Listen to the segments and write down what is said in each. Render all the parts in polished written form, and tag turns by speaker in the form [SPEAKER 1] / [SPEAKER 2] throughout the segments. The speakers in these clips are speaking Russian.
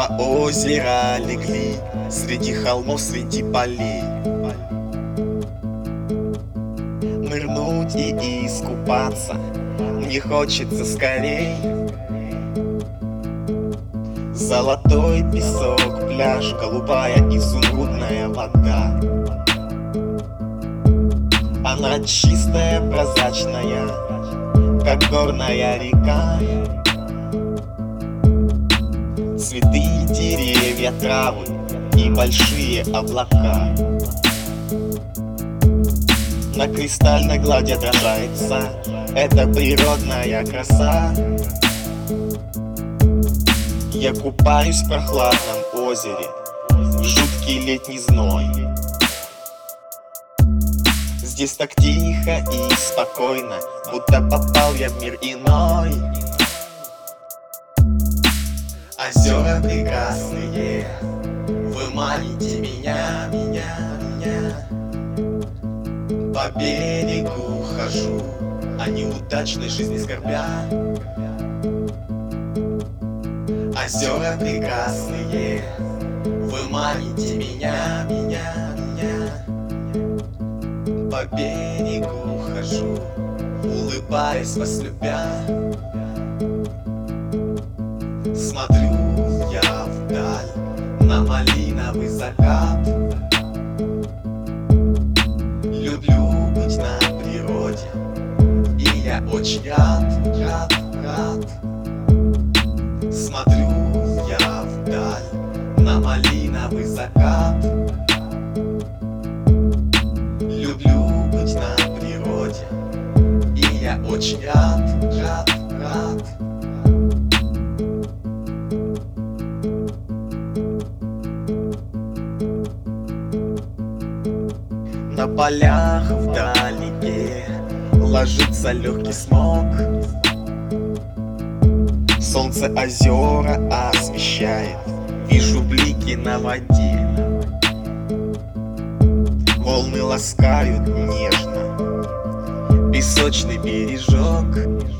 [SPEAKER 1] Два озера легли среди холмов, среди полей. Нырнуть и искупаться мне хочется скорей. Золотой песок, пляж, голубая изумрудная вода. Она чистая, прозрачная, как горная река. Цветы, деревья, травы и большие облака. На кристальной глади отражается эта природная краса. Я купаюсь в прохладном озере в жуткий летний зной. Здесь так тихо и спокойно, будто попал я в мир иной. Озера прекрасные, вы маните меня. По берегу хожу, о неудачной жизни скорбя. Озера прекрасные, вы маните меня. По берегу хожу, улыбаясь вас любя. Смотрю я вдаль на малиновый закат. Люблю быть на природе, и я очень рад. Смотрю я вдаль на малиновый закат. Люблю быть на природе, и я очень рад. На полях вдалеке ложится легкий смог. Солнце озера освещает, вижу блики на воде. Волны ласкают нежно песочный бережок.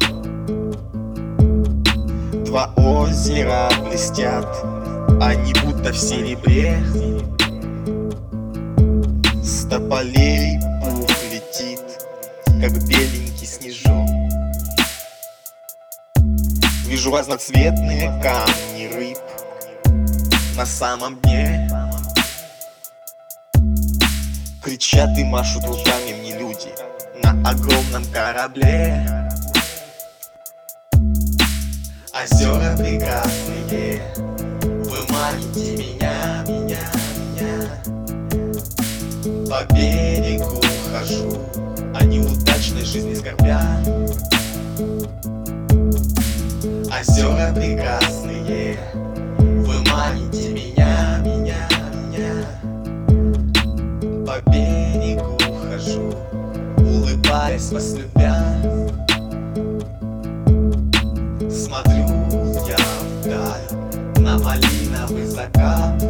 [SPEAKER 1] Два озера блестят, они будто в серебре. С тополей пух летит, как беленький снежок. Вижу разноцветные камни рыб на самом дне. Кричат и машут руками мне люди на огромном корабле. Озера прекрасные, вы маните меня. По берегу хожу, о неудачной жизни скорбя. Озера прекрасные, вы маните меня. По берегу хожу, улыбаясь вас любя. Смотрю я вдаль на малиновый закат.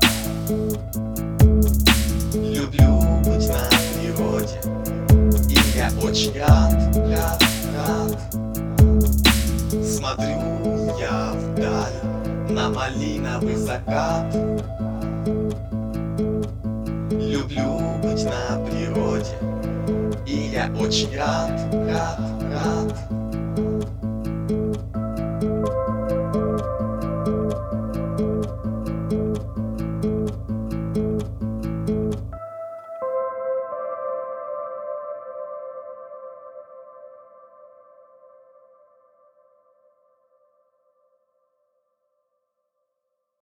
[SPEAKER 1] Люблю быть на природе, и я очень рад. Смотрю я вдаль на малиновый закат. Люблю быть на природе, и я очень рад.